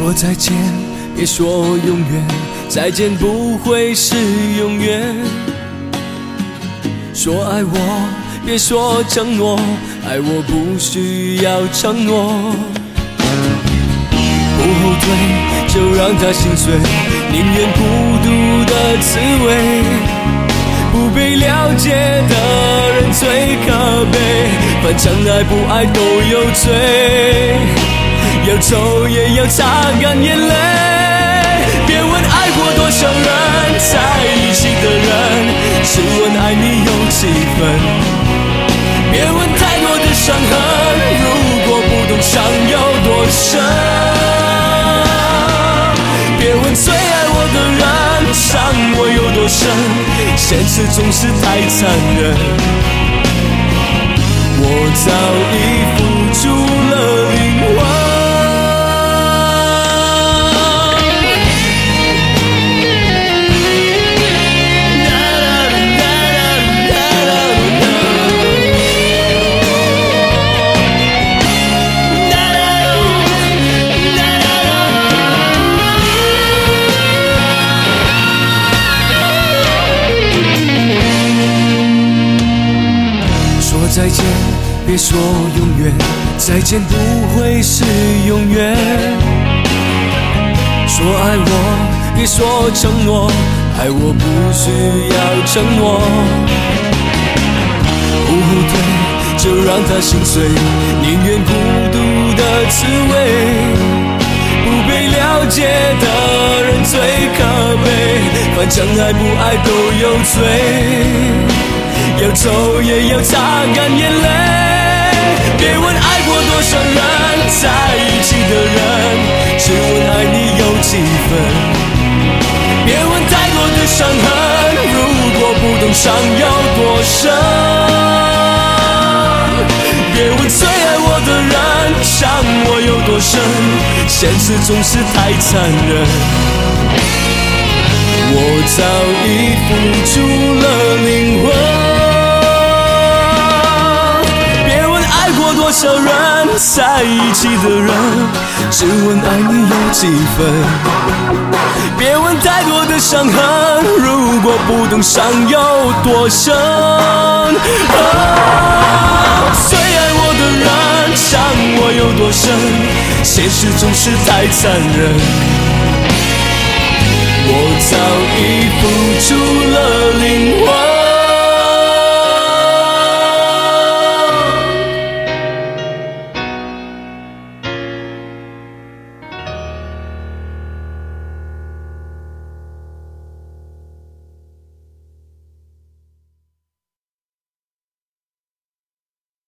说再见，别说永远，再见不会是永远。说爱我，别说承诺，爱我不需要承诺。不后退，就让它心碎，宁愿孤独的滋味。不被了解的人最可悲，反正爱不爱都有罪，要走也要擦干眼泪。别问爱过多少人，在一起的人，只问爱你有几分。别问太多的伤痕，如果不懂伤有多深。别问最爱我的人，伤我有多深，现实总是太残忍。我早已付出了灵魂。再见，别说永远，再见不会是永远。说爱我，别说承诺，爱我不需要承诺。不后退，就让它心碎，宁愿孤独的滋味。不被了解的人最可悲，反正爱不爱都有罪，要走也要擦干眼泪。别问爱过多少人，在一起的人，只问爱你有几分。别问太多的伤痕，如果不懂伤有多深。别问最爱我的人，伤我有多深，现实总是太残忍。我早已付出了灵魂。多少人在一起的人，只问爱你有几分。别问太多的伤痕，如果不懂伤有多深。最爱我的人，伤我有多深，现实总是太残忍。我早已付出